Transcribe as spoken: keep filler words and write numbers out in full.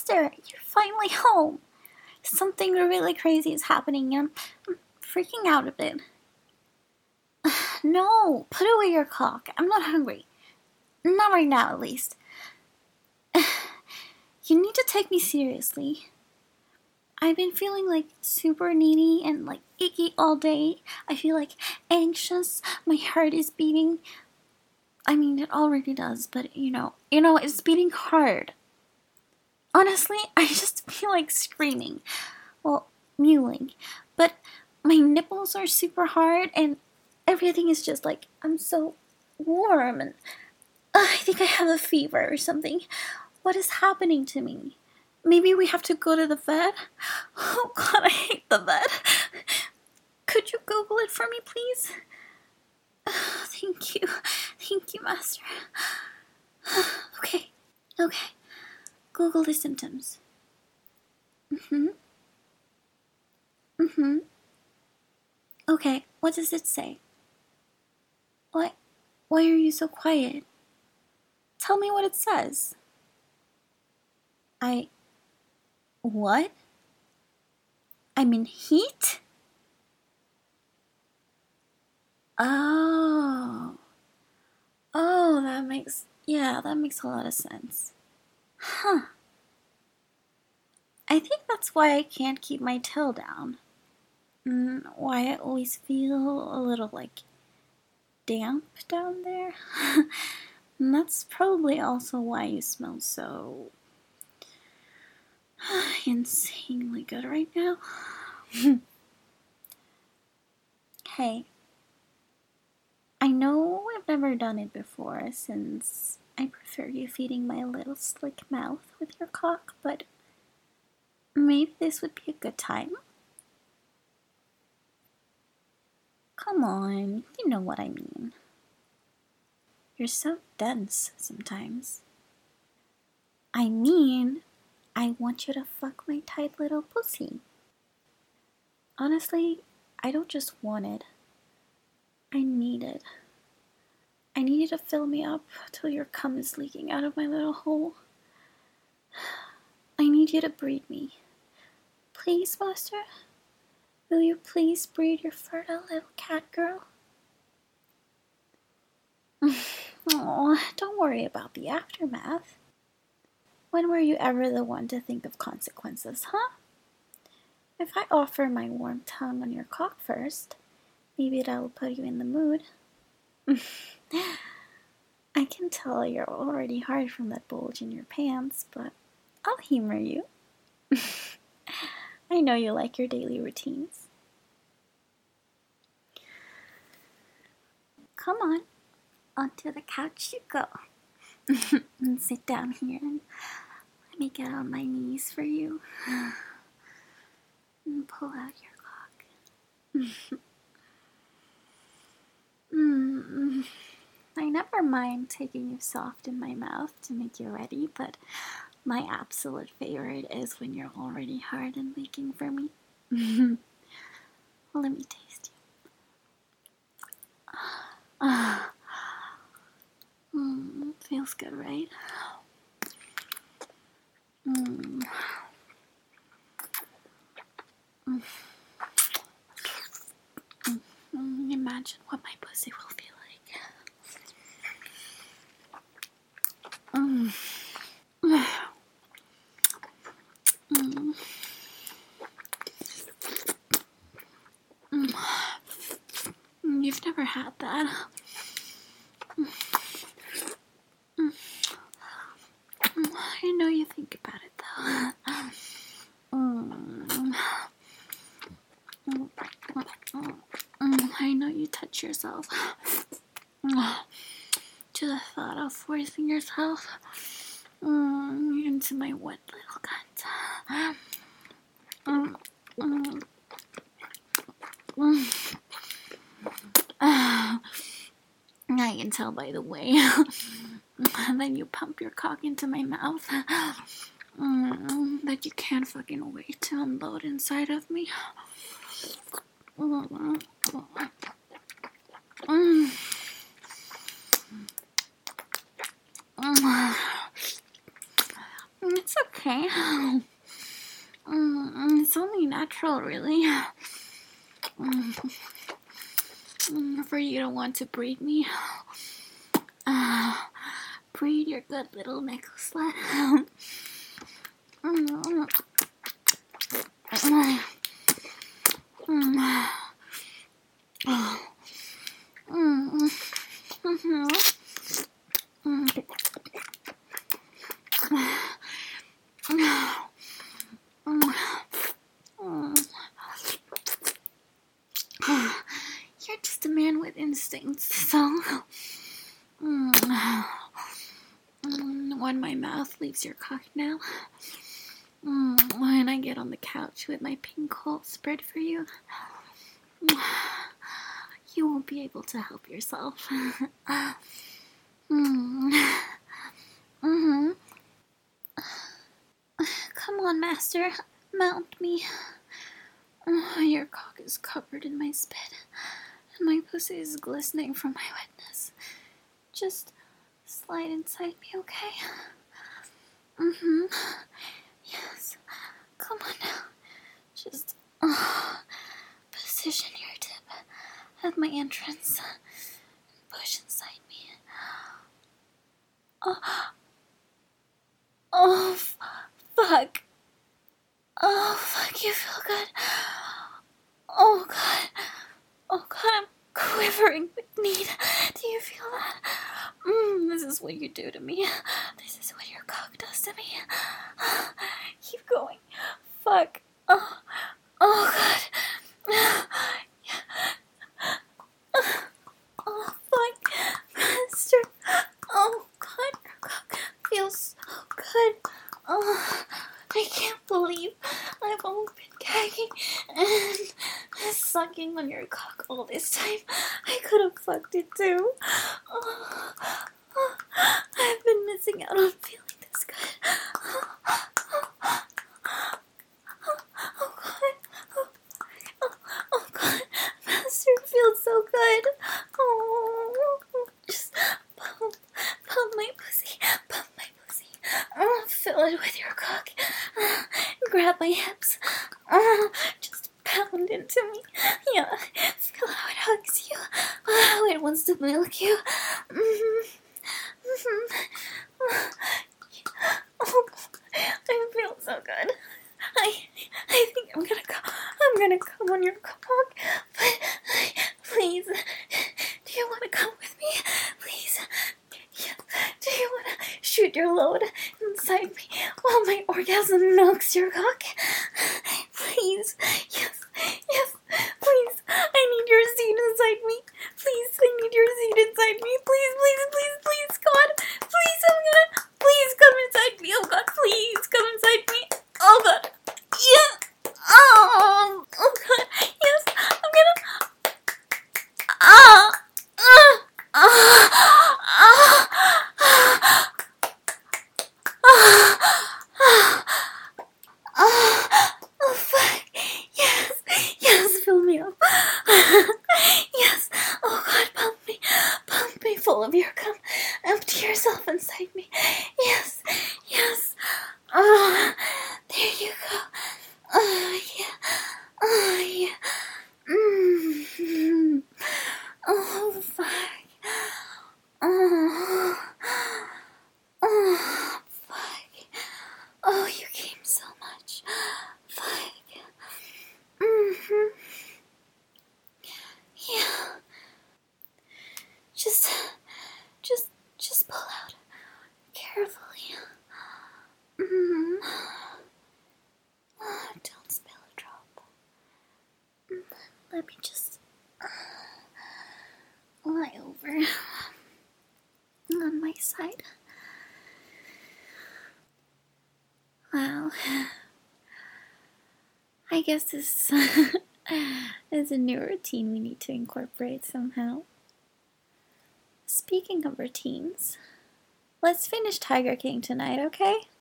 Master, you're finally home. Something really crazy is happening and I'm, I'm freaking out a bit. No, put away your clock. I'm not hungry. Not right now, at least. You need to take me seriously. I've been feeling like super needy and like icky all day. I feel like anxious. My heart is beating. I mean, it already does, but you know, you know, it's beating hard. Honestly, I just feel like screaming. Well, mewling. But my nipples are super hard and everything is just like, I'm so warm and uh, I think I have a fever or something. What is happening to me? Maybe we have to go to the vet? Oh god, I hate the vet. Could you Google it for me, please? Oh, thank you. Thank you, Master. Okay. Okay. Google the symptoms. Mm-hmm. Mm-hmm. Okay, what does it say? Why, why are you so quiet? Tell me what it says. I... What? I'm in heat? Oh. Oh, that makes... Yeah, that makes a lot of sense. Huh. I think that's why I can't keep my tail down. Mm, why I always feel a little, like, damp down there. And that's probably also why you smell so... insanely good right now. Hey, I know I've never done it before since I prefer you feeding my little slick mouth with your cock, but maybe this would be a good time. Come on, you know what I mean. You're so dense sometimes. I mean, I want you to fuck my tight little pussy. Honestly, I don't just want it. I need it. I need you to fill me up till your cum is leaking out of my little hole. I need you to breed me. Please, Master? Will you please breed your fertile little cat girl? Oh, don't worry about the aftermath. When were you ever the one to think of consequences, huh? If I offer my warm tongue on your cock first, maybe that'll put you in the mood. I can tell you're already hard from that bulge in your pants, but I'll humor you. I know you like your daily routines. Come on, onto the couch you go. And sit down here and let me get on my knees for you. And pull out your cock. mm. I never mind taking you soft in my mouth to make you ready, but my absolute favorite is when you're already hard and leaking for me. Well, let me taste you. Mm, feels good, right? Mm. Mm. Mm. Imagine what my pussy will feel like. Mm. Mm. Mm. You've never had that. Mm. I know you think about it though. Mm. Mm. Mm. I know you touch yourself. To the thought of forcing yourself mm, into my wet little cunt. Mm. Mm. Mm. Uh, I can tell by the way that you pump your cock into my mouth mm, that you can't fucking wait to unload inside of me. Mm. Mm. Mm. it's okay. Mm, it's only natural, really. Mm, for you to want to breed me. Uh, breed your good little necklace slut. Mm, mm, mm. Oh. Mm, mhm. Mm. You're just a man with instincts, so mm. When my mouth leaves your cock now, mm. When I get on the couch with my pink hole spread for you, you won't be able to help yourself. mm. Mm-hmm. Come on, master, mount me. Oh, your cock is covered in my spit, and my pussy is glistening from my wetness. Just slide inside me, okay? Mm-hmm. Yes. Come on now. Just oh, position your tip at my entrance. Push inside me. Oh, oh f- fuck. Oh, fuck, you feel good. Oh, God. Oh, God, I'm quivering with need. Do you feel that? Mm, this is what you do to me. This is what your cock does to me. Keep going. Fuck. Oh, oh, God. Oh, fuck. Master. Oh, God, your cock feels so good. Oh, I can't believe I've only been gagging and sucking on your cock all this time. I could have fucked it too. Oh, oh, I've been missing out on feeling this good. Oh, oh, oh God. Oh, oh, oh God. Master, it feels so good. Oh, just pump, pump my pussy, pump my pussy. Oh, fill it with your cock. Uh, grab my hips. Uh, just pound into me. Yeah, feel how it hugs you. How it wants to milk you. Mm-hmm. Mm-hmm. Oh, I feel so good. I, I think I'm gonna go. I'm gonna come on your cock, but please, do you want to come with me? Please, yeah. Do you want to shoot your load inside me while my orgasm milks your cock? Please, yes, yes, please. I need your seed inside me. Please, I need your seed inside me. Please, please, please, please, God, please, I'm gonna, please come inside me. Oh God, please come inside me. Oh God. Yeah. Oh. Oh God. Yes. I'm gonna. Ah. Ah. Ah. Ah. Ah. Ah. Oh fuck. Yes. Yes. Fill me up. Yes. Oh God. Pump me. Pump me full of your cum. Empty yourself inside me. Yes. Yes. Oh. There you go. Oh, yeah. Oh, yeah. Mm-hmm. Oh, fuck. Oh. Oh, fuck. Oh, you came so much. Fuck. Mm-hmm. Yeah. Just, just, just pull out carefully. Mm-hmm. Oh, don't spill a drop. Let me just lie over on my side. Wow. I guess this is a new routine we need to incorporate somehow. Speaking of routines, let's finish Tiger King tonight, okay?